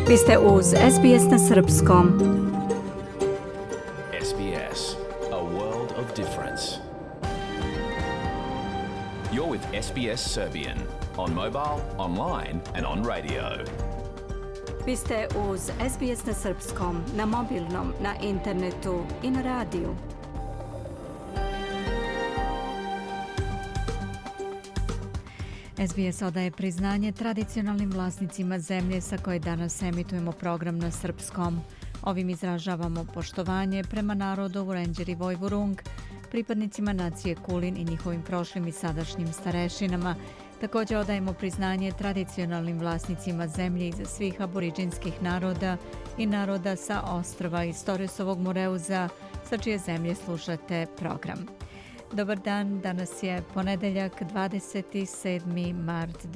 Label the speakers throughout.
Speaker 1: Vi ste uz SBS na srpskom.
Speaker 2: SBS, a world of difference. You're with SBS Serbian on mobile, online and on radio.
Speaker 1: Vi ste uz SBS na srpskom, na mobilnom, na internetu i na radiju. SBS odaje priznanje tradicionalnim vlasnicima zemlje sa koje danas emitujemo program na srpskom. Ovim izražavamo poštovanje prema narodu Vurenđeri Vojvurung, pripadnicima nacije Kulin i njihovim prošlim i sadašnjim starešinama. Također odajemo priznanje tradicionalnim vlasnicima zemlje iz svih aboriđinskih naroda i naroda sa ostrva iz Toresovog Moreuza, sa čije zemlje slušate program. Dobar dan, danas je ponedeljak 27. mart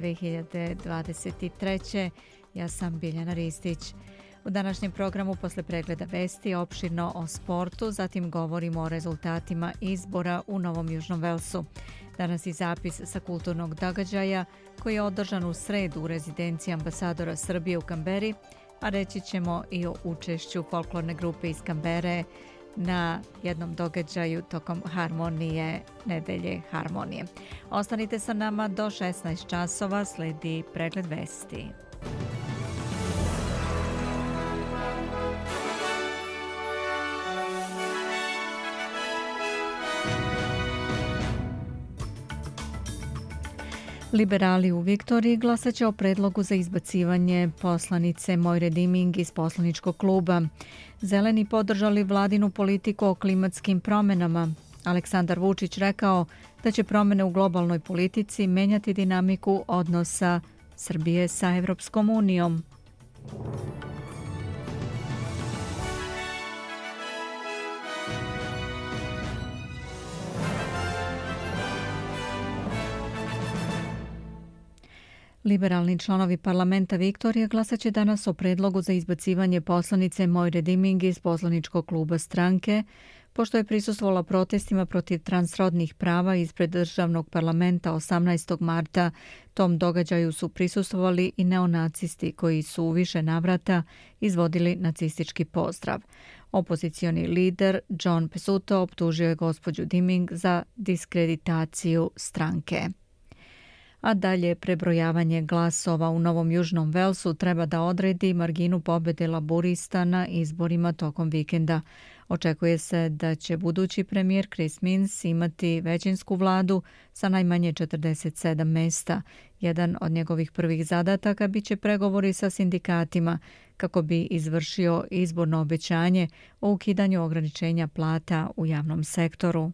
Speaker 1: 2023. Ja sam Biljana Ristić. U današnjem programu posle pregleda vesti opširno o sportu, zatim govorimo o rezultatima izbora u Novom Južnom Velsu. Danas i zapis sa kulturnog događaja koji je održan u sredu u rezidenciji ambasadora Srbije u Kamberi, a reći ćemo i o učešću folklorne grupe iz Kambere na jednom događaju tokom Harmonije, nedelje Harmonije. Ostanite sa nama do 16 časova, sledi pregled vesti. Liberali u Viktoriji glasat će o predlogu za izbacivanje poslanice Moire Diming iz poslaničkog kluba. Zeleni podržali vladinu politiku o klimatskim promjenama. Aleksandar Vučić rekao da će promjene u globalnoj politici menjati dinamiku odnosa Srbije sa Evropskom unijom. Liberalni članovi parlamenta Viktorije glasat će danas o predlogu za izbacivanje poslanice Moire Diming iz poslaničkog kluba stranke, pošto je prisustvovala protestima protiv transrodnih prava ispred državnog parlamenta 18. marta. Tom događaju su prisustvovali i neonacisti koji su u više navrata izvodili nacistički pozdrav. Opozicioni lider John Pesutto optužio je gospođu Diming za diskreditaciju stranke. A dalje prebrojavanje glasova u Novom Južnom Velsu treba da odredi marginu pobjede laburista na izborima tokom vikenda. Očekuje se da će budući premijer Chris Minns imati većinsku vladu sa najmanje 47 mesta. Jedan od njegovih prvih zadataka biće pregovori sa sindikatima kako bi izvršio izborno obećanje o ukidanju ograničenja plata u javnom sektoru.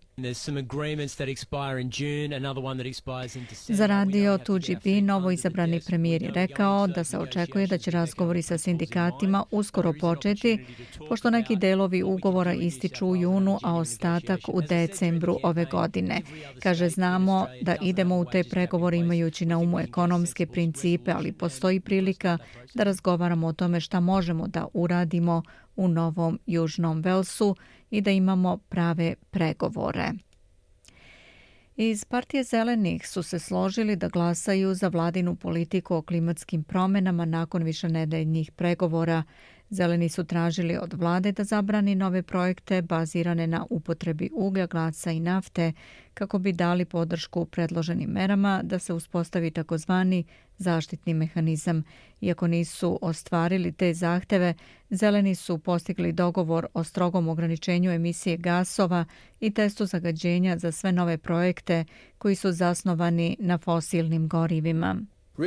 Speaker 1: Za radio 2GB novo izabrani premijer je rekao da se očekuje da će razgovori sa sindikatima uskoro početi, pošto neki delovi ugovora ističu u junu, a ostatak u decembru ove godine. Kaže, znamo da idemo u te pregovore imajući na umu ekonomske principe, ali postoji prilika da razgovaramo o tome šta možemo da uradimo u Novom Južnom Velsu i da imamo prave pregovore. Iz Partije zelenih su se složili da glasaju za vladinu politiku o klimatskim promjenama nakon višenedeljnih pregovora. Zeleni su tražili od vlade da zabrani nove projekte bazirane na upotrebi uglja, glasa i nafte kako bi dali podršku predloženim merama da se uspostavi takozvani zaštitni mehanizam. Iako nisu ostvarili te zahteve, zeleni su postigli dogovor o strogom ograničenju emisije gasova i testu zagađenja za sve nove projekte koji su zasnovani na fosilnim gorivima.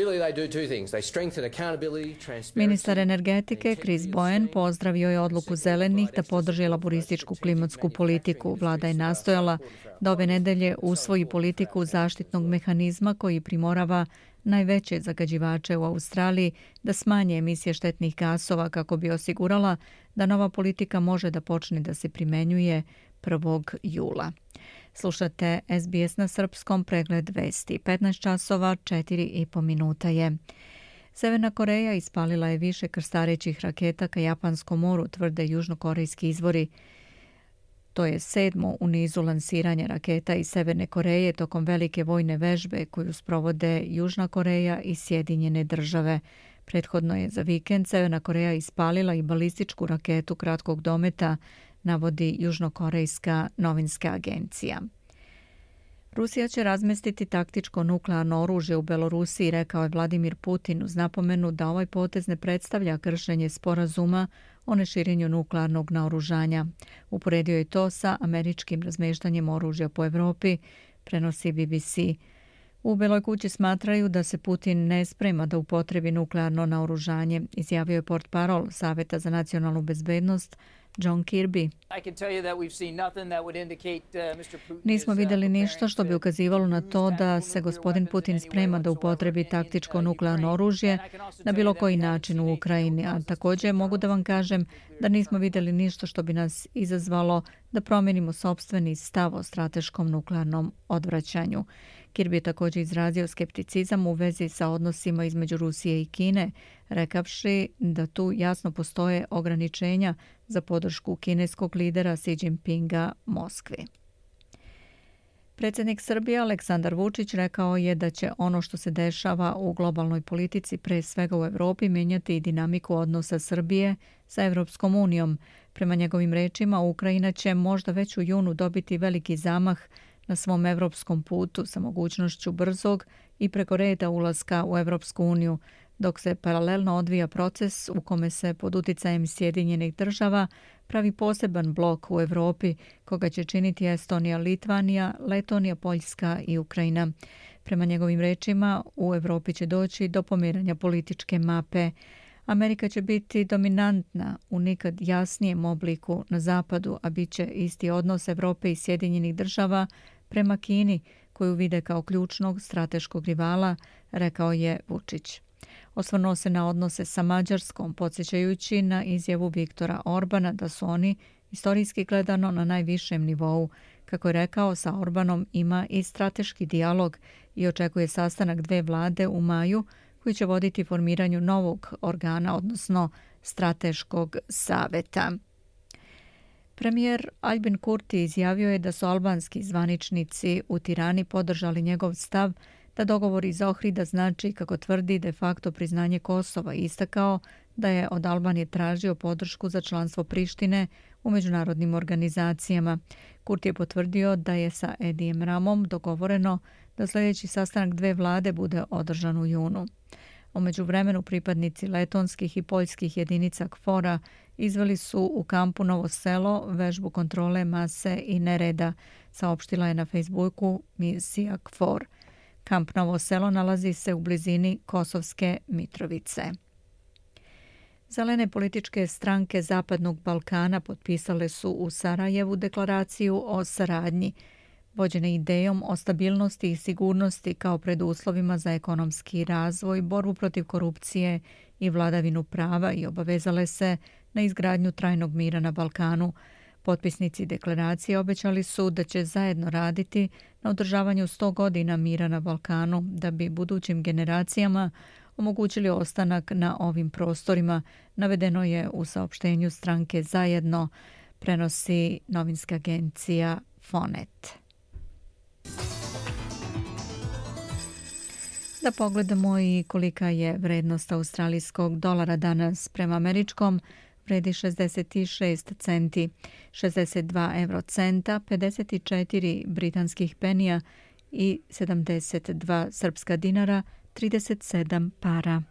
Speaker 1: Ministar energetike Chris Bowen pozdravio je odluku zelenih da podrži laborističku klimatsku politiku. Vlada je nastojala da ove nedelje usvoji politiku zaštitnog mehanizma koji primorava najveće zagađivače u Australiji da smanje emisije štetnih gasova kako bi osigurala da nova politika može da počne da se primenjuje 1. jula. Slušate SBS na srpskom, pregled vesti. 15 časova, 4,5 minuta je. Severna Koreja ispalila je više krstarećih raketa ka Japanskom moru, tvrde južnokorejski izvori. To je 7. u nizu lansiranja raketa iz Severne Koreje tokom velike vojne vežbe koju sprovode Južna Koreja i Sjedinjene države. Prethodno je za vikend Severna Koreja ispalila i balističku raketu kratkog dometa, navodi južnokorejska novinska agencija. Rusija će razmestiti taktičko nuklearno oružje u Belorusiji, rekao je Vladimir Putin uz napomenu da ovaj potez ne predstavlja kršenje sporazuma o neširenju nuklearnog naoružanja. Uporedio je to sa američkim razmeštanjem oružja po Evropi, prenosi BBC. U Beloj kući smatraju da se Putin ne sprema da upotrebi nuklearno naoružanje, izjavio je portparol Saveta za nacionalnu bezbednost John Kirby. Nismo vidjeli ništa što bi ukazivalo na to da se gospodin Putin sprema da upotrebi taktičko nuklearno oružje na bilo koji način u Ukrajini, a također mogu da vam kažem da nismo vidjeli ništa što bi nas izazvalo da promijenimo sopstveni stav o strateškom nuklearnom odvraćanju. Kirby je također izrazio skepticizam u vezi sa odnosima između Rusije i Kine, rekavši da tu jasno postoje ograničenja za podršku kineskog lidera Xi Jinpinga Moskvi. Predsjednik Srbije Aleksandar Vučić rekao je da će ono što se dešava u globalnoj politici, pre svega u Evropi, mijenjati i dinamiku odnosa Srbije sa Evropskom unijom. Prema njegovim rečima, Ukrajina će možda već u junu dobiti veliki zamah na svom evropskom putu sa mogućnošću brzog i preko reda ulaska u Evropsku uniju, dok se paralelno odvija proces u kome se pod uticajem Sjedinjenih država pravi poseban blok u Evropi koga će činiti Estonija, Litvanija, Letonija, Poljska i Ukrajina. Prema njegovim rečima, u Evropi će doći do pomeranja političke mape. Amerika će biti dominantna u nikad jasnijem obliku na zapadu, a bit će isti odnos Evrope i Sjedinjenih država prema Kini, koju vide kao ključnog strateškog rivala, rekao je Vučić. Osvrnuo se na odnose sa Mađarskom, podsjećajući na izjavu Viktora Orbana da su oni istorijski gledano na najvišem nivou. Kako je rekao, sa Orbanom ima i strateški dijalog i očekuje sastanak dve vlade u maju koji će voditi formiranju novog organa, odnosno strateškog saveta. Premijer Albin Kurti izjavio je da su albanski zvaničnici u Tirani podržali njegov stav da dogovor iz Ohrida znači, kako tvrdi, de facto priznanje Kosova i istakao da je od Albanije tražio podršku za članstvo Prištine u međunarodnim organizacijama. Kurti je potvrdio da je sa Edijem Ramom dogovoreno da sljedeći sastanak dve vlade bude održan u junu. U međuvremenu pripadnici letonskih i poljskih jedinica KFOR-a izveli su u kampu Novo Selo vežbu kontrole mase i nereda, saopštila je na Facebooku misija KFOR. Kamp Novo Selo nalazi se u blizini Kosovske Mitrovice. Zelene političke stranke Zapadnog Balkana potpisale su u Sarajevu deklaraciju o saradnji, vođene idejom o stabilnosti i sigurnosti kao preduslovima za ekonomski razvoj, borbu protiv korupcije i vladavinu prava i obavezale se na izgradnju trajnog mira na Balkanu. Potpisnici deklaracije obećali su da će zajedno raditi na održavanju 100 godina mira na Balkanu da bi budućim generacijama omogućili ostanak na ovim prostorima, navedeno je u saopštenju stranke Zajedno, prenosi novinska agencija Fonet. Da pogledamo i kolika je vrednost australijskog dolara danas prema američkom, vredi 66 centi, 62 eurocenta, 54 britanskih penija i 72 srpska dinara, 37 para.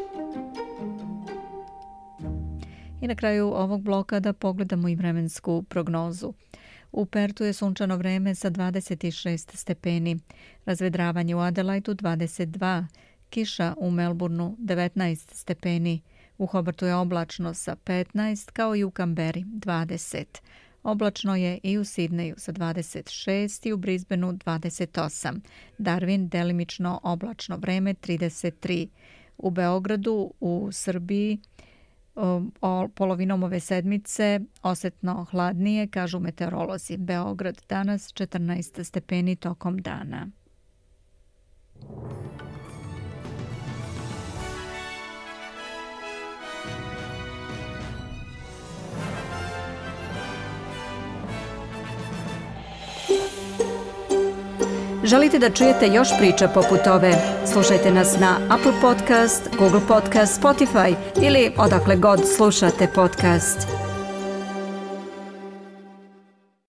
Speaker 1: I na kraju ovog bloka da pogledamo i vremensku prognozu. U Pertu je sunčano vreme sa 26 stepeni, razvedravanje u Adelaidu 22, kiša u Melbourneu 19 stepeni, u Hobartu je oblačno sa 15, kao i u Kamberi 20. Oblačno je i u Sidneju sa 26 i u Brisbaneu 28. Darwin delimično oblačno vreme 33. U Beogradu u Srbiji polovinom ove sedmice osjetno hladnije, kažu meteorolozi. Beograd danas 14 stepeni tokom dana. Želite da čujete još priča poput ove? Slušajte nas na Apple Podcast, Google Podcast, Spotify ili odakle god slušate podcast.